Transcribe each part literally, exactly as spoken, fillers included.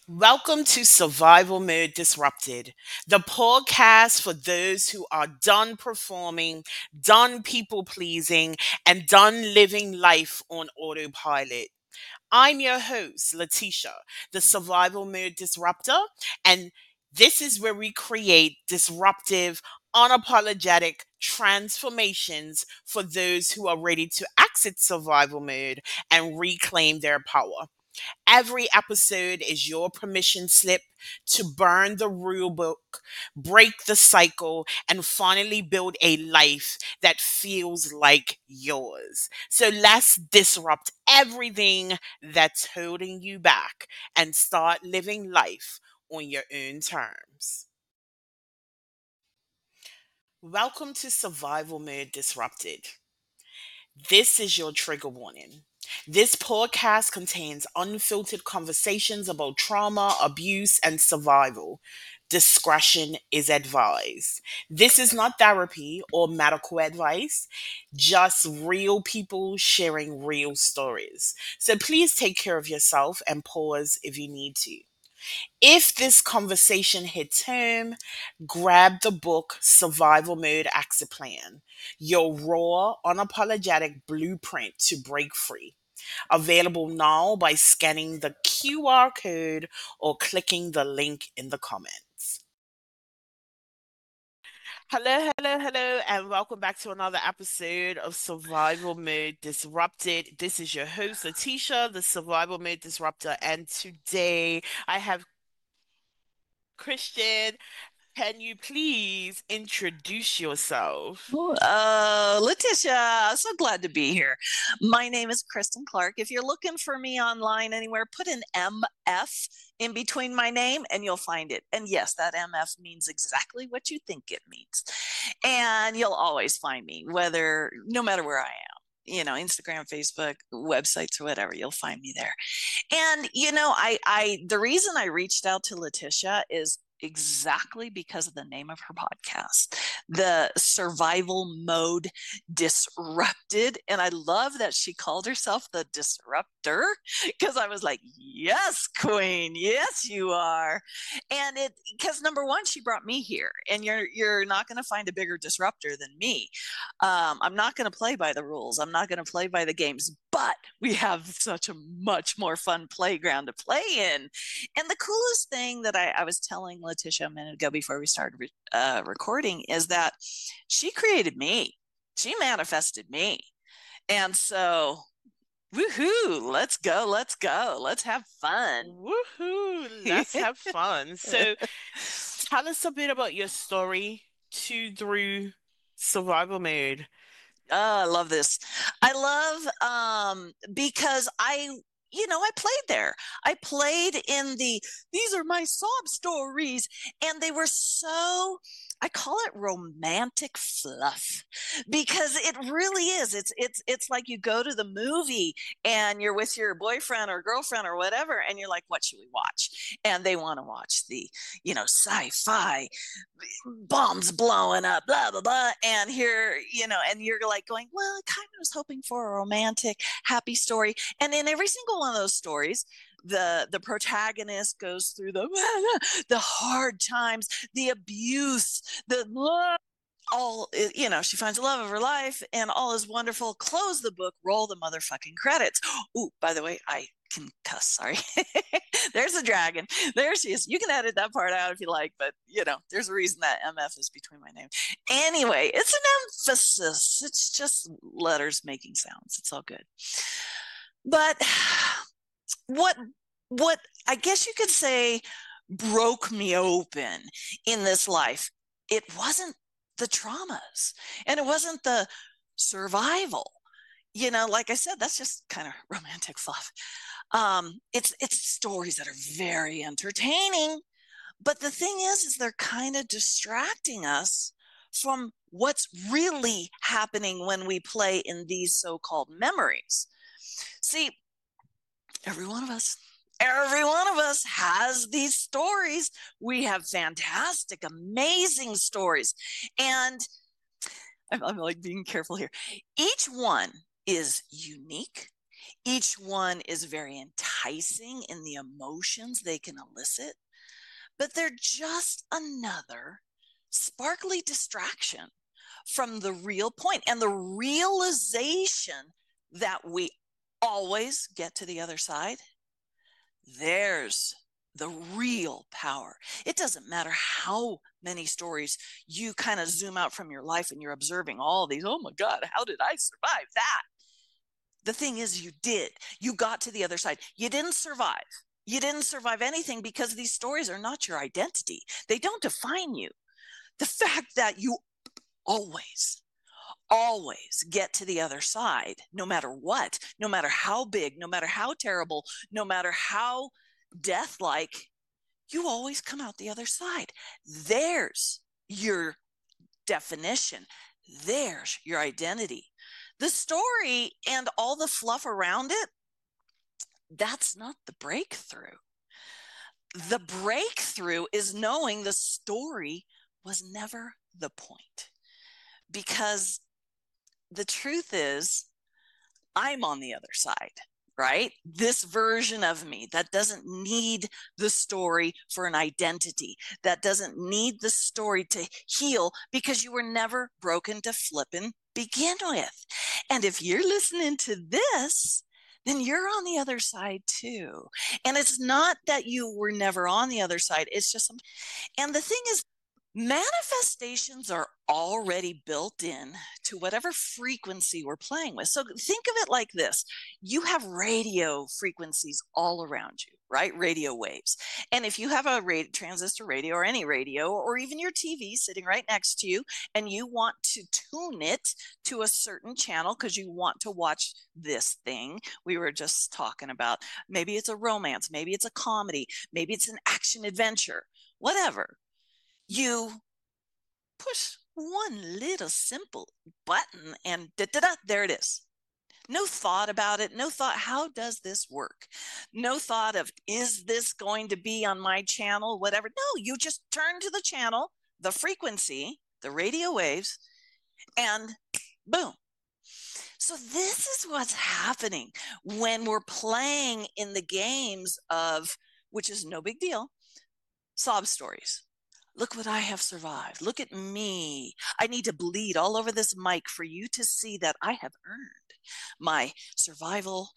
Welcome to Survival Mode Disrupted, the podcast for those who are done performing, done people pleasing, and done living life on autopilot. I'm your host, Letitia, the Survival Mode Disruptor, and this is where we create disruptive, unapologetic transformations for those who are ready to exit survival mode and reclaim their power. Every episode is your permission slip to burn the rule book, break the cycle, and finally build a life that feels like yours. So let's disrupt everything that's holding you back and start living life on your own terms. Welcome to Survival Mode Disrupted. This is your trigger warning. This podcast contains unfiltered conversations about trauma, abuse, and survival. Discretion is advised. This is not therapy or medical advice, just real people sharing real stories. So please take care of yourself and pause if you need to. If this conversation hits home, grab the book Survival Mode Exit Plan, your raw, unapologetic blueprint to break free. Available now by scanning the Q R code or clicking the link in the comments. Hello, hello, hello, and welcome back to another episode of Survival Mode Disrupted. This is your host, Letitia, the Survival Mode Disruptor, and today I have Christian. Can you please introduce yourself? Uh, Letitia, so glad to be here. My name is Kristen Clark. If you're looking for me online anywhere, put an M F in between my name and you'll find it. And yes, that M F means exactly what you think it means. And you'll always find me, whether, no matter where I am. You know, Instagram, Facebook, websites, or whatever, you'll find me there. And you know, I, I, the reason I reached out to Letitia is exactly because of the name of her podcast, the Survival Mode Disrupted. And I love that she called herself the Disruptor because I was like, yes, Queen, yes, you are. And it, because number one, she brought me here, and you're you're not going to find a bigger disruptor than me. Um, I'm not going to play by the rules. I'm not going to play by the games, but we have such a much more fun playground to play in. And the coolest thing that I, I was telling Letitia a minute ago before we started re- uh, recording is that she created me. She manifested me. And so, woohoo, let's go, let's go, let's have fun. Woohoo! Let's have fun. So, tell us a bit about your story to through survival mode. Oh, I love this. I love um because I you know, I played there. I played in the these are my sob stories, and they were so, I call it romantic fluff because it really is. It's it's it's like you go to the movie and you're with your boyfriend or girlfriend or whatever, and you're like, what should we watch? And they want to watch the, you know, sci-fi bombs blowing up, blah blah blah. And here, you know, and you're like going, well, I kind of was hoping for a romantic, happy story. And in every single one of those stories, the the protagonist goes through the the hard times, the abuse, the all, you know, she finds the love of her life and all is wonderful. Close the book, roll the motherfucking credits. Oh, by the way, I can cuss, sorry. There's a dragon. There she is. You can edit that part out if you like, but you know, there's a reason that M F is between my name. Anyway, it's an emphasis. It's just letters making sounds. It's all good. But what what I guess you could say broke me open in this life, it wasn't the traumas, and it wasn't the survival. You know, like I said, that's just kind of romantic fluff. Um, it's it's stories that are very entertaining, but the thing is, is they're kind of distracting us from what's really happening when we play in these so-called memories. See, every one of us every one of us has these stories. We have fantastic, amazing stories. And I'm, I'm like being careful here. Each one is unique. Each one is very enticing in the emotions they can elicit, but they're just another sparkly distraction from the real point and the realization that we always get to the other side. There's the real power. It doesn't matter how many stories you kind of zoom out from your life and you're observing all these. Oh my God, how did I survive that? The thing is, you did. You got to the other side. You didn't survive. You didn't survive anything because these stories are not your identity. They don't define you. The fact that you always, always get to the other side, no matter what, no matter how big, no matter how terrible, no matter how death like, you always come out the other side. There's your definition. There's your identity. The story and all the fluff around it, that's not the breakthrough. The breakthrough is knowing the story was never the point. Because the truth is, I'm on the other side, right? This version of me that doesn't need the story for an identity, that doesn't need the story to heal, because you were never broken to flippin' begin with. And if you're listening to this, then you're on the other side too. And it's not that you were never on the other side. It's just, some, and the thing is, manifestations are already built in to whatever frequency we're playing with. So think of it like this. You have radio frequencies all around you, right? Radio waves. And if you have a radio, transistor radio or any radio, or even your T V sitting right next to you, and you want to tune it to a certain channel because you want to watch this thing we were just talking about, maybe it's a romance, maybe it's a comedy, maybe it's an action adventure, whatever. You push one little simple button and da, da, da, there it is. No thought about it. No thought, how does this work? No thought of, is this going to be on my channel? Whatever. No, you just turn to the channel, the frequency, the radio waves, and boom. So this is what's happening when we're playing in the games of, which is no big deal, sob stories. Look what I have survived. Look at me. I need to bleed all over this mic for you to see that I have earned my survival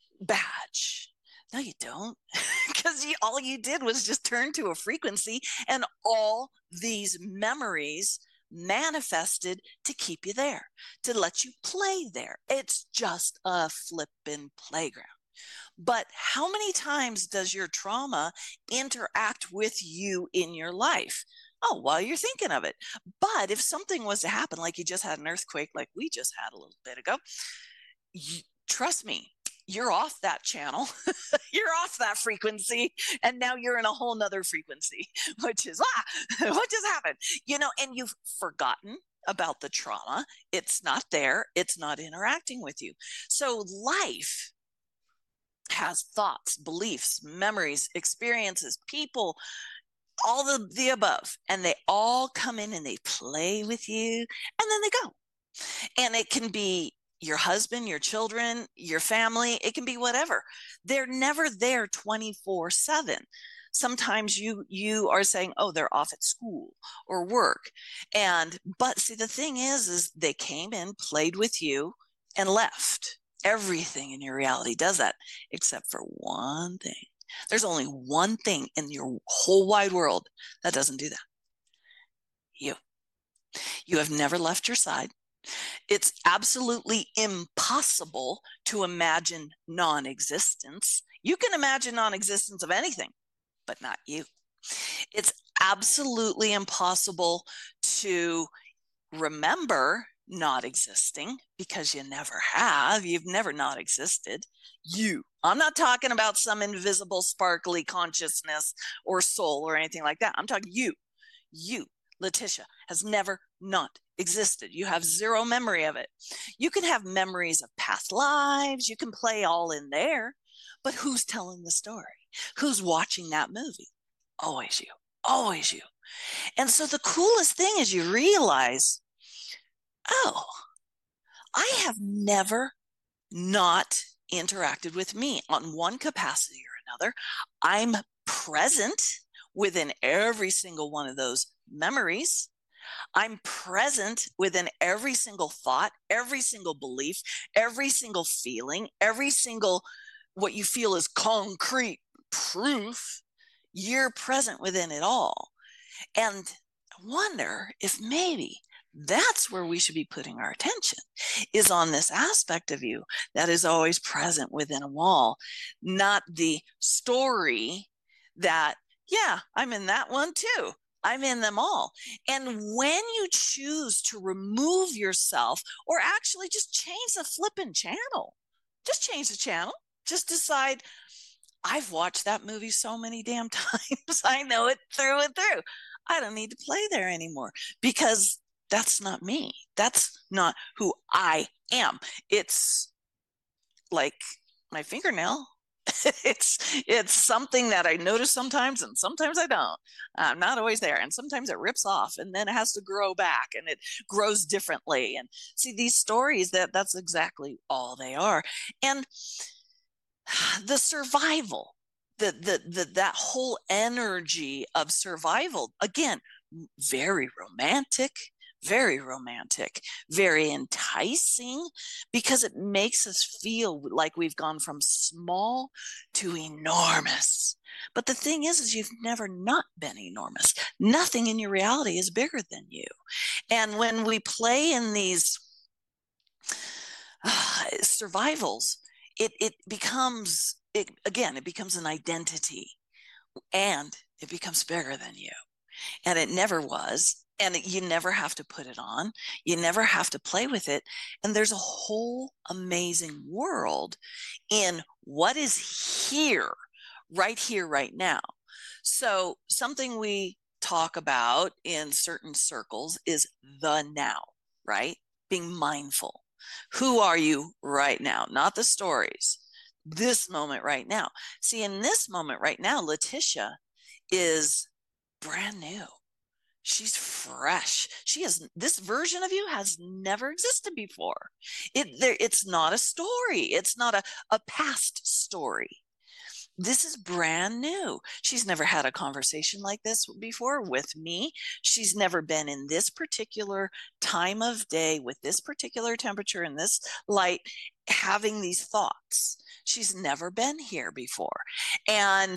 badge. No, you don't, because you, all you did was just turn to a frequency, and all these memories manifested to keep you there, to let you play there. It's just a flippin' playground. But how many times does your trauma interact with you in your life? Oh, while you're thinking of it. But if something was to happen, like you just had an earthquake, like we just had a little bit ago, you, trust me, you're off that channel. You're off that frequency. And now you're in a whole nother frequency, which is, ah, what just happened? You know, and you've forgotten about the trauma. It's not there. It's not interacting with you. So life has thoughts, beliefs, memories, experiences, people, all the, the above. And they all come in and they play with you, and then they go. And it can be your husband, your children, your family. It can be whatever. They're never there twenty-four seven. Sometimes you you are saying, oh, they're off at school or work. And but see, the thing is, is they came in, played with you, and left. Everything in your reality does that, except for one thing. There's only one thing in your whole wide world that doesn't do that. You. You have never left your side. It's absolutely impossible to imagine non-existence. You can imagine non-existence of anything, but not you. It's absolutely impossible to remember not existing, because you never have. You've never not existed. You. I'm not talking about some invisible, sparkly consciousness or soul or anything like that. I'm talking you. You, Letitia, has never not existed. You have zero memory of it. You can have memories of past lives. You can play all in there. But who's telling the story? Who's watching that movie? Always you. Always you. And so the coolest thing is you realize, oh, I have never not interacted with me on one capacity or another. I'm present within every single one of those memories. I'm present within every single thought, every single belief, every single feeling, every single what you feel is concrete proof. You're present within it all. And I wonder if maybe that's where we should be putting our attention, is on this aspect of you that is always present within a wall, not the story that, yeah, I'm in that one too. I'm in them all. And when you choose to remove yourself, or actually just change the flipping channel, just change the channel, just decide, I've watched that movie so many damn times. I know it through and through. I don't need to play there anymore, because that's not me. That's not who I am. It's like my fingernail. it's it's something that I notice sometimes, and sometimes I don't. I'm not always there, and sometimes it rips off, and then it has to grow back, and it grows differently. And see, these stories, that that's exactly all they are. And the survival, the, the the that whole energy of survival, again, very romantic, very romantic, very enticing, because it makes us feel like we've gone from small to enormous. But the thing is, is you've never not been enormous. Nothing in your reality is bigger than you. And when we play in these uh, survivals, it it becomes, it again, it becomes an identity, and it becomes bigger than you. And it never was. And you never have to put it on. You never have to play with it. And there's a whole amazing world in what is here, right here, right now. So something we talk about in certain circles is the now, right? Being mindful. Who are you right now? Not the stories. This moment right now. See, in this moment right now, Letitia is brand new. She's fresh. She has, this version of you has never existed before. It there, it's not a story. It's not a, a past story. This is brand new. She's never had a conversation like this before with me. She's never been in this particular time of day with this particular temperature and this light having these thoughts. She's never been here before. And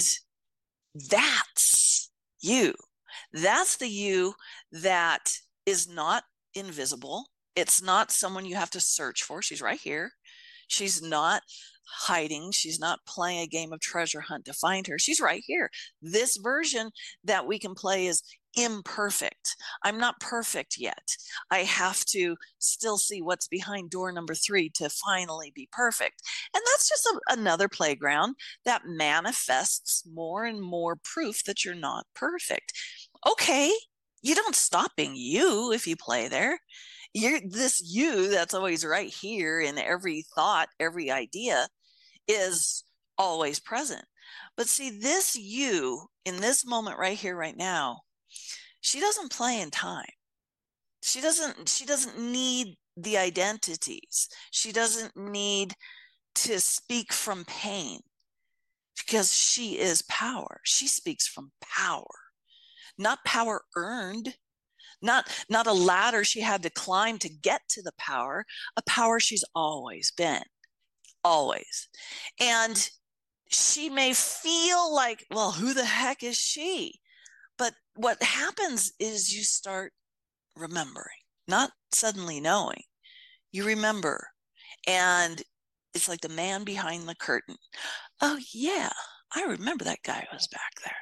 that's you. That's the you that is not invisible. It's not someone you have to search for. She's right here. She's not hiding. She's not playing a game of treasure hunt to find her. She's right here. This version that we can play is imperfect. I'm not perfect yet. I have to still see what's behind door number three to finally be perfect. And that's just a, another playground that manifests more and more proof that you're not perfect. Okay, you don't stop being you if you play there. You're this you that's always right here in every thought, every idea is always present. But see, this you in this moment right here, right now, she doesn't play in time. She doesn't, she doesn't need the identities. She doesn't need to speak from pain, because she is power. She speaks from power, not power earned, not not a ladder she had to climb to get to the power, a power she's always been, always. And she may feel like, well, who the heck is she? But what happens is you start remembering, not suddenly knowing. You remember, and it's like the man behind the curtain. Oh yeah, I remember that guy was back there.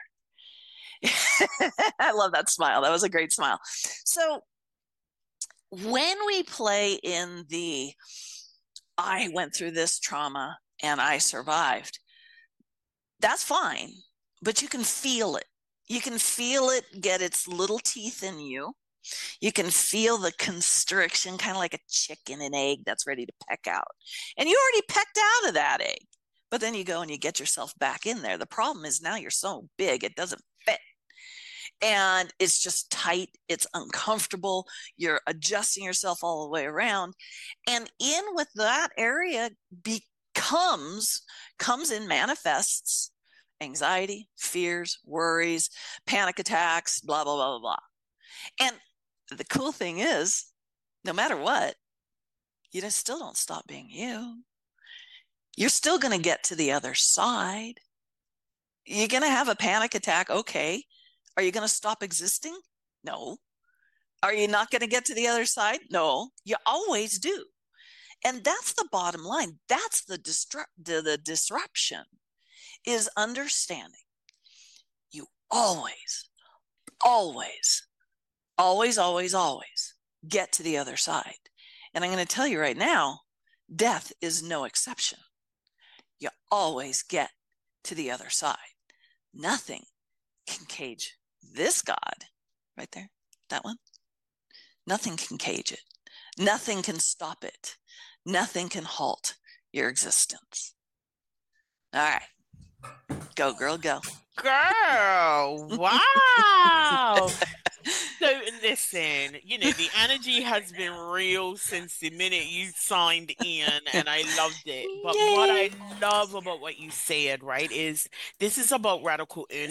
I love that smile. That was a great smile. So when we play in the, I went through this trauma and I survived, that's fine, but you can feel it. You can feel it get its little teeth in you. You can feel the constriction, kind of like a chicken and egg that's ready to peck out. And you already pecked out of that egg, but then you go and you get yourself back in there. The problem is now you're so big, it doesn't fit. And it's just tight. It's uncomfortable. You're adjusting yourself all the way around. And in with that area be comes comes in manifests anxiety, fears, worries, panic attacks, blah, blah, blah, blah, blah. And the cool thing is, no matter what, you just still don't stop being you. You're still going to get to the other side. You're going to have a panic attack. Okay. Are you going to stop existing? No. Are you not going to get to the other side? No. You always do. And that's the bottom line. That's the, disrupt, the, the disruption, is understanding you always, always, always, always, always get to the other side. And I'm going to tell you right now, death is no exception. You always get to the other side. Nothing can cage this God right there, that one. Nothing can cage it. Nothing can stop it. Nothing can halt your existence. All right. Go, girl, go. Girl, wow. So listen, you know, the energy has been real since the minute you signed in, and I loved it. But what I Yay. love about what you said, right, is this is about radical earning.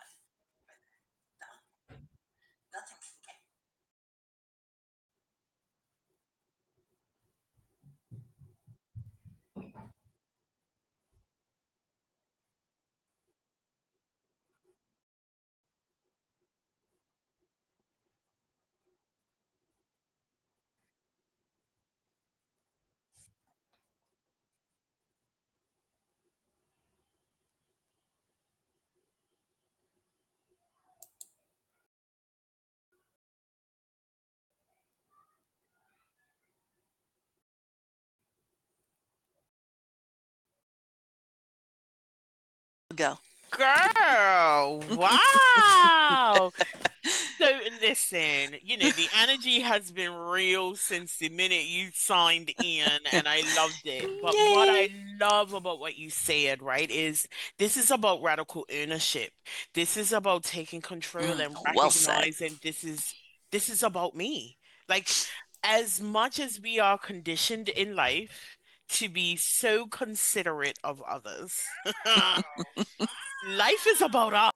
Go. Girl, wow. So listen, you know, the energy has been real since the minute you signed in, and I loved it. But what I Yay. love about what you said, right, is this is about radical ownership. This is about taking control Mm, and well said. recognizing this is this is about me. Like, as much as we are conditioned in life to be so considerate of others, life is about us.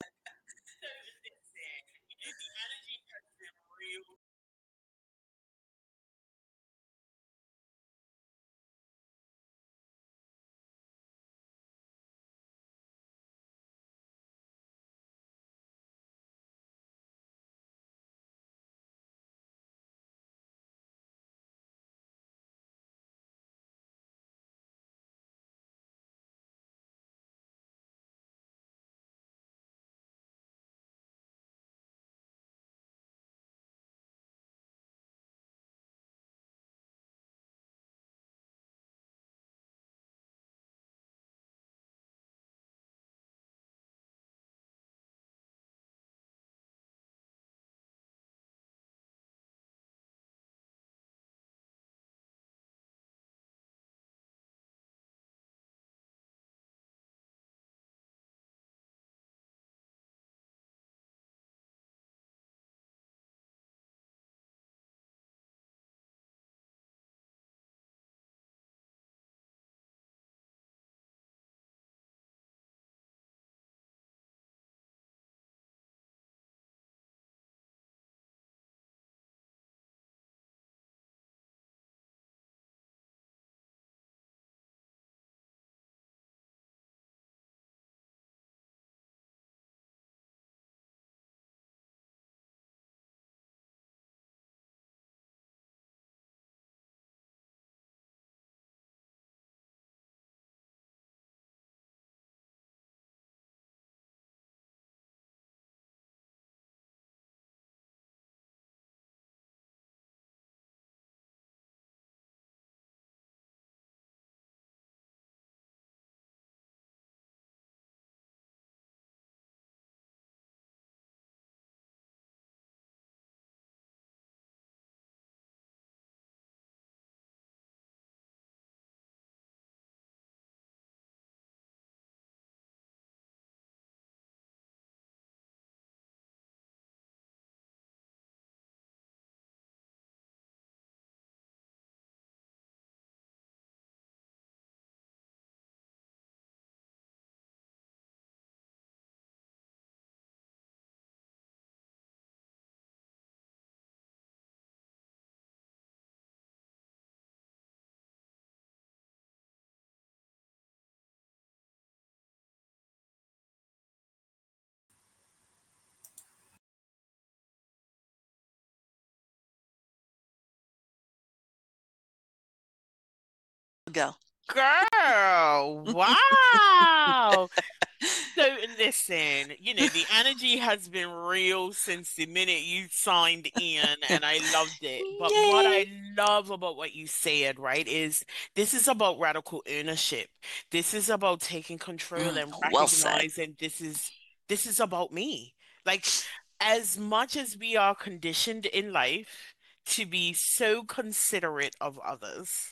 go. Girl, wow. So listen, you know, the energy has been real since the minute you signed in, and I loved it. But what I Yay. love about what you said, right, is this is about radical ownership. This is about taking control Mm, and well said. recognizing this is this is about me. Like, as much as we are conditioned in life to be so considerate of others,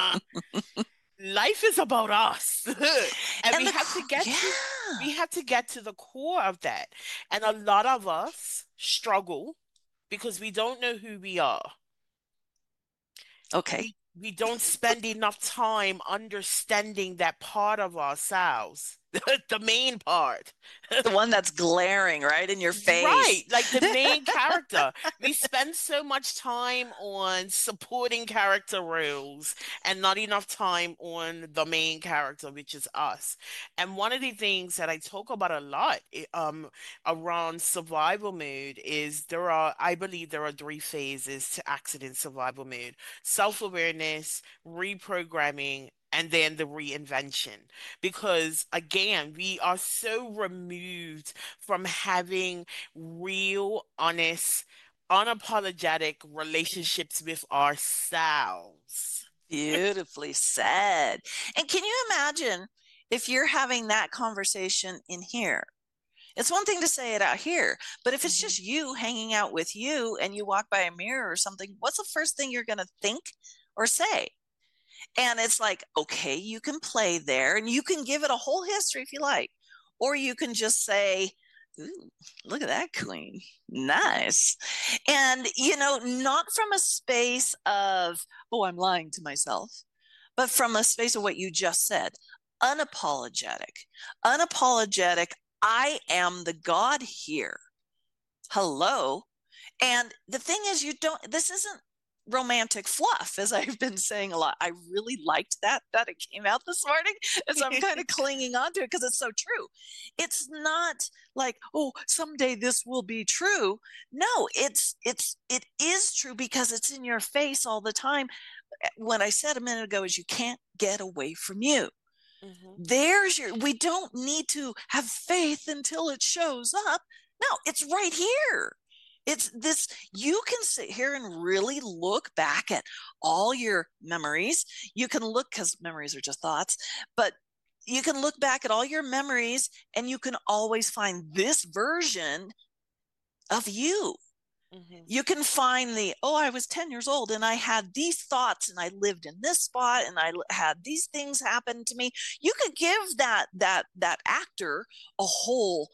life is about us. And And we the, have to get to yeah. we have to get to the core of that. And a lot of us struggle because we don't know who we are. Okay. We we don't spend enough time understanding that part of ourselves, the main part. The one that's glaring right in your Right, face. like the main character. We spend so much time on supporting character roles and not enough time on the main character, which is us. And one of the things that I talk about a lot i- um around survival mode is there are, I believe there are three phases to accident survival mode: self-awareness, reprogramming, and then the reinvention. Because again, we are so removed from having real, honest, unapologetic relationships with ourselves. Beautifully said. And can you imagine if you're having that conversation in here? It's one thing to say it out here, but if it's Mhm. just you hanging out with you and you walk by a mirror or something, what's the first thing you're going to think or say? And it's like, okay, you can play there and you can give it a whole history if you like. Or you can just say, ooh, look at that queen. Nice. And, you know, not from a space of, oh, I'm lying to myself, but from a space of what you just said, unapologetic. Unapologetic. I am the God here. Hello. And the thing is, you don't, this isn't romantic fluff, as I've been saying a lot. I really liked that, that it came out this morning. And so I'm kind of clinging on to it because it's so true. It's not like, oh, someday this will be true. No, it's, it's, it is true because it's in your face all the time. What I said a minute ago is you can't get away from you. Mhm. There's your, we don't need to have faith until it shows up. No, it's right here. It's this, you can sit here and really look back at all your memories. You can look, because memories are just thoughts, but you can look back at all your memories and you can always find this version of you. Mhm. You can find the, oh, I was ten years old and I had these thoughts and I lived in this spot and I had these things happen to me. You could give that that that actor a whole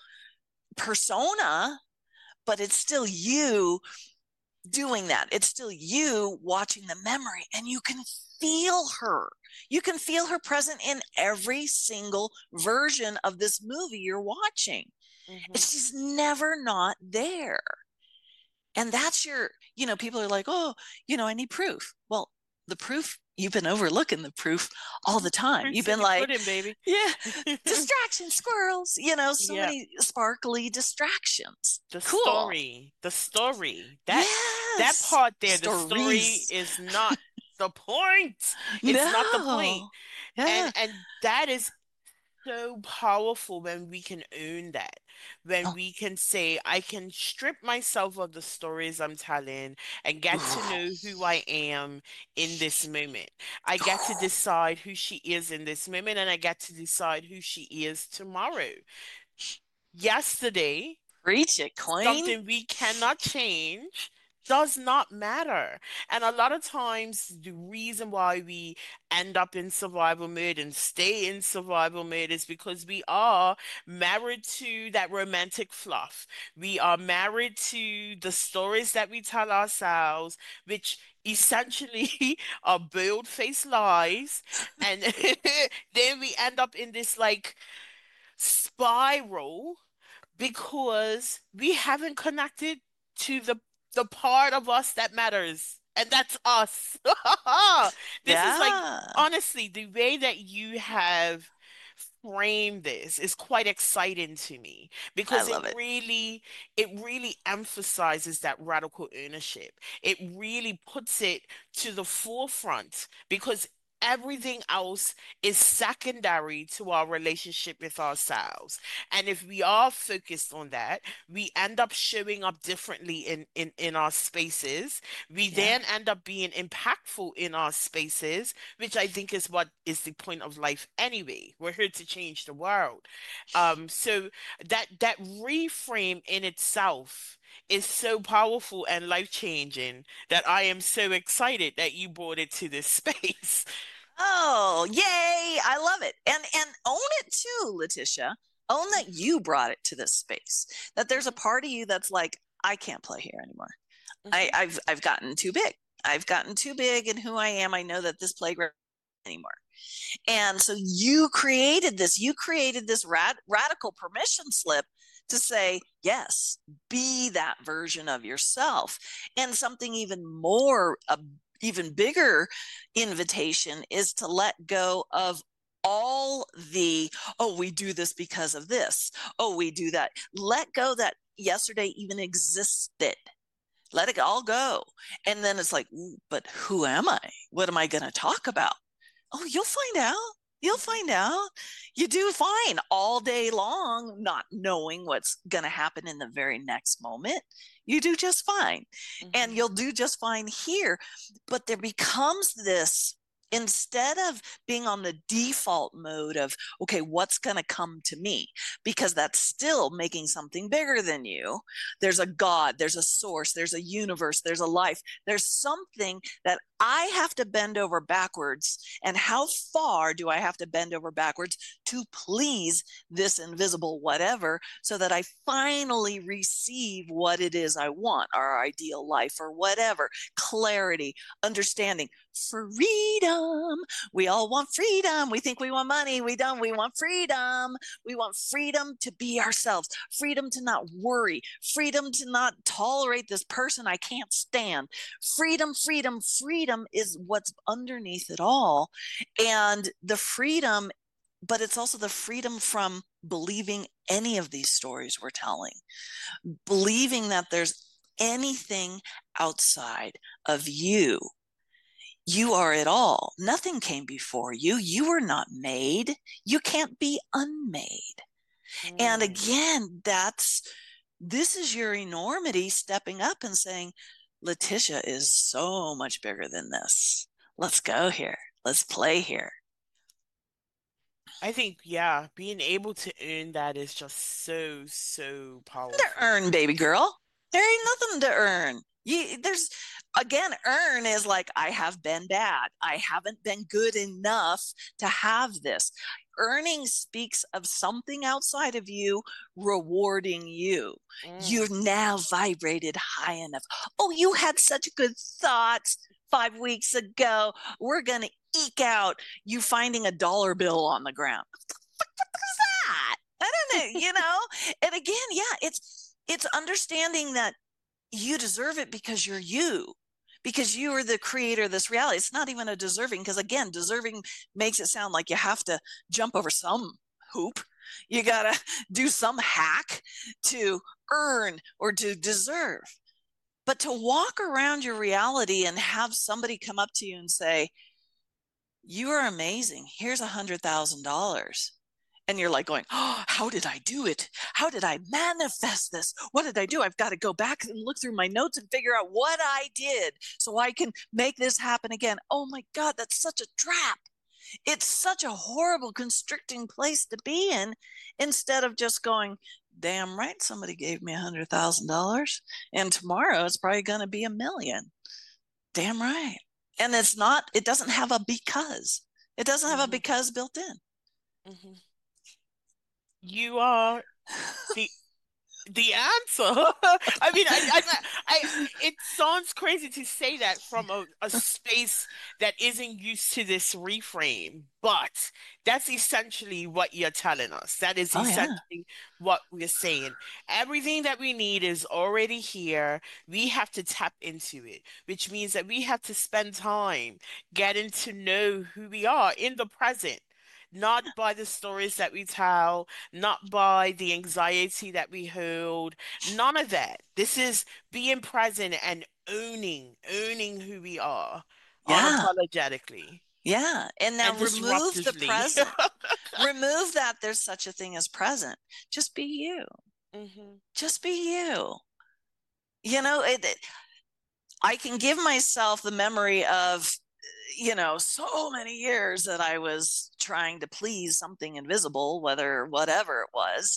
persona, but it's still you doing that. It's still you watching the memory and you can feel her. You can feel her present in every single version of this movie you're watching. Mhm. She's never not there. And that's your, you know, people are like, oh, you know, I need proof. Well, the proof, you've been overlooking the proof all the time. You've Proof's in been the like, pudding, baby. yeah, distraction squirrels, you know, so Yeah. many sparkly distractions. The Cool. story, the story, that that Yes. part there, the story Stories. is not the point. It's not the point. No. And Yeah. and that is so powerful when we can own that, when Oh, we can say, I can strip myself of the stories I'm telling and get to know who I am in this moment. I get to decide who she is in this moment, and I get to decide who she is tomorrow. Yesterday, preach it, queen. something we cannot change, does not matter. And a lot of times, the reason why we end up in survival mode and stay in survival mode is because we are married to that romantic fluff. We are married to the stories that we tell ourselves, which essentially are bold-faced lies. And then we end up in this like spiral because we haven't connected to the the part of us that matters, and that's us. This is like, Yeah. honestly, the way that you have framed this is quite exciting to me I because it love it. really it really emphasizes that radical ownership. It really puts it to the forefront because everything else is secondary to our relationship with ourselves. And if we are focused on that, we end up showing up differently in, in, in our spaces. We Yeah. then end up being impactful in our spaces, which I think is what is the point of life anyway. We're here to change the world. Um, so that that reframe in itself is so powerful and life-changing that I am so excited that you brought it to this space. Oh, yay. I love it. And and own it too, Letitia. Own that you brought it to this space. That there's a Mhm, part of you that's like, I can't play here anymore. I, mhm, I've I've gotten too big. I've gotten too big in who I am. I know that this playground anymore. And so you created this. You created this rad, radical permission slip to say, yes, be that version of yourself. And something even more, a even bigger invitation is to let go of all the, oh, we do this because of this. Oh, we do that. Let go that yesterday even existed. Let it all go. And then it's like, but who am I? What am I going to talk about? Oh, you'll find out. You'll mhm, find out. You do fine all day long, not knowing what's going to happen in the very next moment. You do just fine. And mhm. you'll do just fine here. But there becomes this, instead of being on the default mode of, okay, what's going to come to me? Because that's still making something bigger than you. There's a God, there's a source, there's a universe, there's a life, there's something that I have to bend over backwards. And how far do I have to bend over backwards to please this invisible whatever so that I finally receive what it is I want, our ideal life or whatever? Clarity, understanding, freedom. We all want freedom. We think we want money. We don't. We want freedom. We want freedom to be ourselves, freedom to not worry, freedom to not tolerate this person I can't stand. Freedom, freedom, freedom is what's underneath it all. And the freedom, but it's also the freedom from believing any of these stories we're telling, believing that there's anything outside of you. You are it all. Nothing came before you. You were not made. You can't be unmade. And Mm. again, that's, this is your enormity stepping up and saying, Letitia is so much bigger than this. Let's go here. Let's play here. I think, yeah, being able to earn that is just so, so To powerful. earn, baby girl. There ain't nothing to earn. You, there's, again, earn is like, I have been bad. I haven't been good enough to have this. Earning speaks of something outside of you rewarding you. Mm. You've now vibrated high enough. Oh, you had such good thoughts five weeks ago. We're going to eke out you finding a dollar bill on the ground. That? I don't know, you know? And again, yeah, it's it's understanding that you deserve it because you're you, because you are the creator of this reality. It's not even a deserving, because again, deserving makes it sound like you have to jump over some hoop. You gotta do some hack to earn or to deserve. But to walk around your reality and have somebody come up to you and say, you are amazing. Here's a hundred thousand dollars. And you're like going, oh, how did I do it? How did I manifest this? What did I do? I've got to go back and look through my notes and figure out what I did so I can make this happen again. Oh my God, that's such a trap. It's such a horrible, constricting place to be in, instead of just going, damn right, somebody gave me a hundred thousand dollars, and tomorrow it's probably going to be a million. Damn right. And it's not, it doesn't have a because. It doesn't have a Mhm, because built in. mhm. You are the the answer. I mean, I, I, I, it sounds crazy to say that from a, a space that isn't used to this reframe, but that's essentially what you're telling us. That is Oh, yeah. essentially what we're saying. Everything that we need is already here. We have to tap into it, which means that we have to spend time getting to know who we are in the present. Not by the stories that we tell, not by the anxiety that we hold, none of that. This is being present and owning, owning who we are Yeah. unapologetically. Yeah. And now and remove the disruptively. present. Remove that there's such a thing as present. Just be you. Hmm. Just be you. You know, it, it, I can give myself the memory of, you know, so many years that I was trying to please something invisible, whether whatever it was,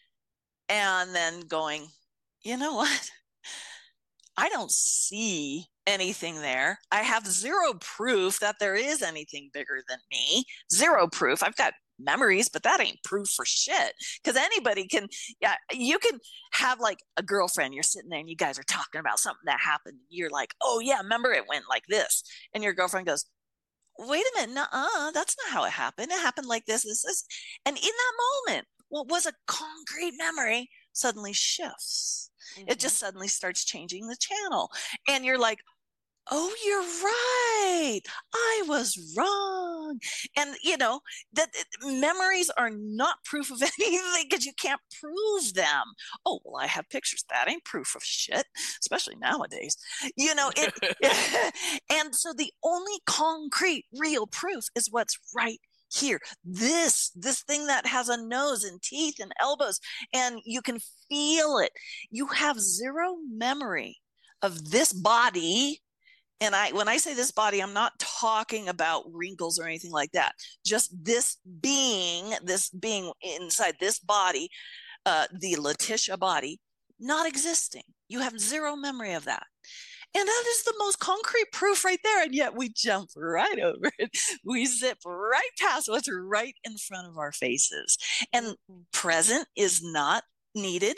and then going, you know what? I don't see anything there. I have zero proof that there is anything bigger than me. Zero proof. I've got memories, but that ain't proof for shit. Because anybody can, yeah, you can have like a girlfriend. You're sitting there and you guys are talking about something that happened. And you're like, oh, yeah, remember it went like this. And your girlfriend goes, wait a minute, uh, that's not how it happened. It happened like this, this, this. And in that moment, what was a concrete memory suddenly shifts. It Hmm. just suddenly starts changing the channel. And you're like, oh, you're right. I was wrong. And, you know, that memories are not proof of anything because you can't prove them. Oh, well, I have pictures. That ain't proof of shit, especially nowadays. You know, it, and so the only concrete, real proof is what's right here. This, this thing that has a nose and teeth and elbows, and you can feel it. You have zero memory of this body. And I, when I say this body, I'm not talking about wrinkles or anything like that. Just this being, this being inside this body, uh, the Letitia body, not existing. You have zero memory of that. And that is the most concrete proof right there. And yet we jump right over it. We zip right past what's right in front of our faces. And Hmm. present is not needed.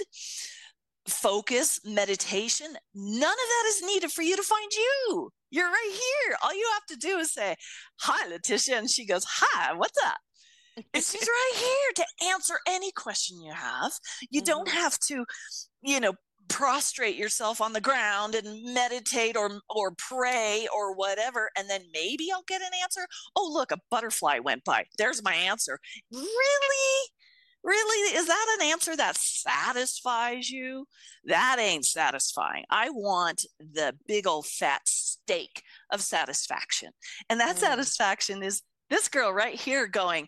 Focus, meditation, none of that is needed for you to find you. You're right here. All you have to do is say, hi, Letitia. And she goes, hi, what's up? And she's right here to answer any question you have. You don't Hmm. have to, you know, prostrate yourself on the ground and meditate or or pray or whatever, and then maybe I'll get an answer. Oh, look, a butterfly went by. There's my answer. Really? Really? Is that an answer that satisfies you? That ain't satisfying. I want the big old fat steak of satisfaction. And that Mm. satisfaction is this girl right here going,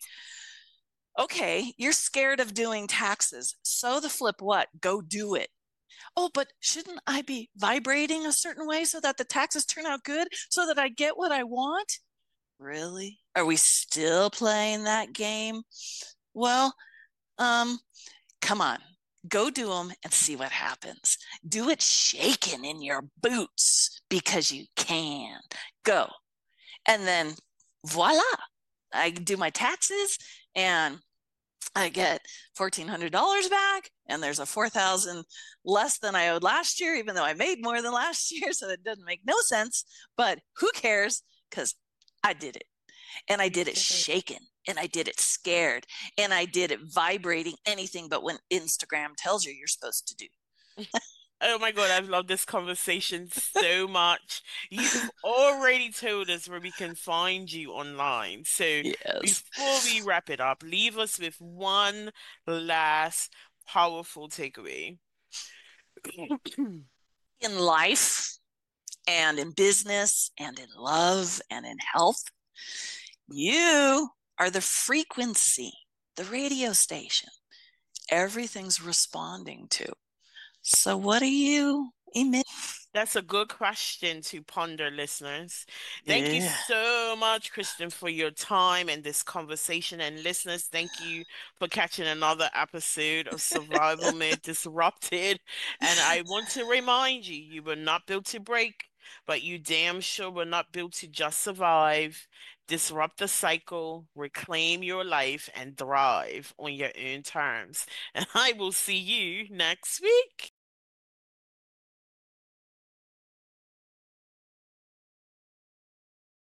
okay, you're scared of doing taxes. So the flip what? Go do it. Oh, but shouldn't I be vibrating a certain way so that the taxes turn out good so that I get what I want? Really? Are we still playing that game? Well, um, come on, go do them and see what happens. Do it shaking in your boots because you can. Go. And then voila, I do my taxes and I get fourteen hundred dollars back, and there's a four thousand dollars less than I owed last year, even though I made more than last year. So it doesn't make no sense. But who cares? Because I did it. And I You did it did it. shaken. And I did it scared. And I did it vibrating anything but when Instagram tells you you're supposed to do. Oh my God, I've loved this conversation so much. You've already told us where we can find you online. So Yes. before we wrap it up, leave us with one last powerful takeaway. In life and in business and in love and in health, you are the frequency, the radio station everything's responding to. So, what are you emitting? That's a good question to ponder, listeners. Thank you Yeah. so much, Kristen, for your time and this conversation. And listeners, thank you for catching another episode of Survival Made Disrupted. And I want to remind you, you were not built to break, but you damn sure were not built to just survive. Disrupt the cycle, reclaim your life, and thrive on your own terms. And I will see you next week.